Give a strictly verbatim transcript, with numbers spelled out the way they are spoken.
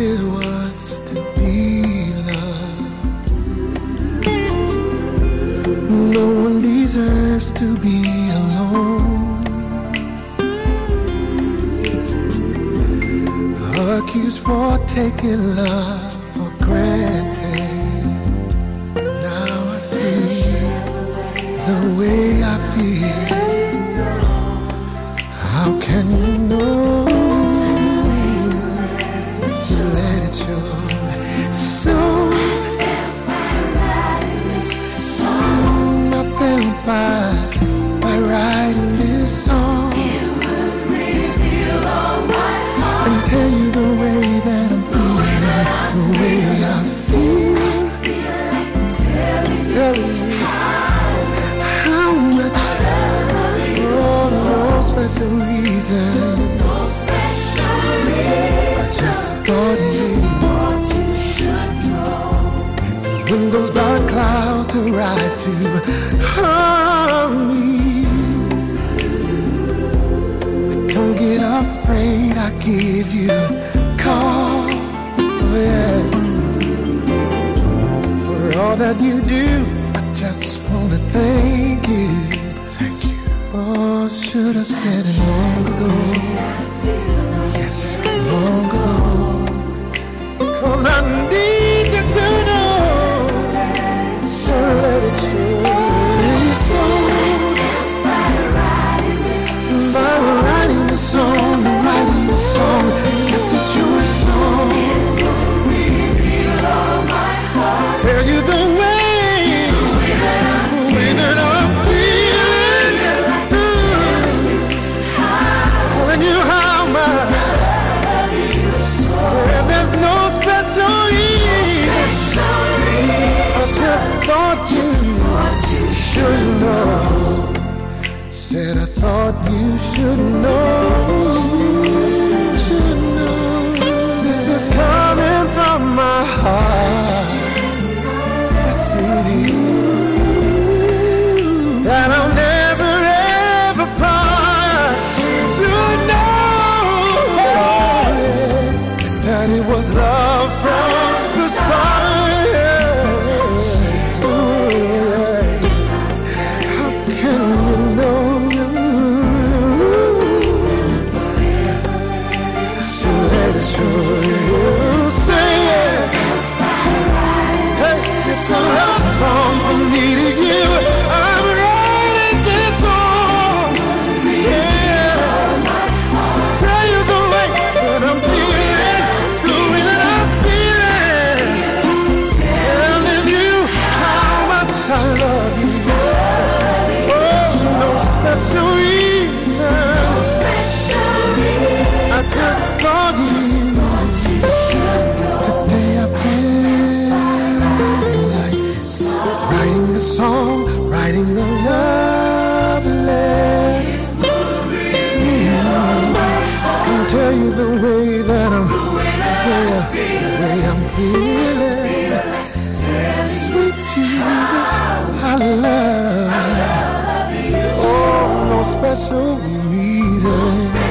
it was to be loved. No one deserves to be alone, accused for taking love for granted. Now I see the way I feel. How can you know? You let it show. So I felt by by writing this song. It would reveal all my heart and tell you the way that I'm feeling, the way I feel. I feel like telling you how much. Oh, no special reason. No special reason. I just thought you. When those dark clouds arrive to harm me, don't get afraid, I give you a call. Oh, yes. For all that you do, I just want to thank you. Thank you. Oh, should have said it long ago. Yes, long ago. Cause I need you to know. Let it show. So by writing this song, writing the song, yes, it's your song. It will reveal all my heart. Tell you the way, the way that I'm feeling. Telling you how much I love you so. And there's no special reason. I just thought you, you should know. Said I thought you should know. Should know. This is coming from my heart. Yes, it is. That I'll never ever part. Should know that it was love from the start. It's a love song from me to you. I'm writing this song. Yeah. Tell you the way that I'm feeling, the way that I'm feeling. Telling you how much I love you. Oh, no special reason. I just thought you. Today I feel writing a song, writing a love letter. Mm-hmm. And tell you the way that I'm, the way, the way I'm feeling. Sweet Jesus, I love you. Oh, no special reason.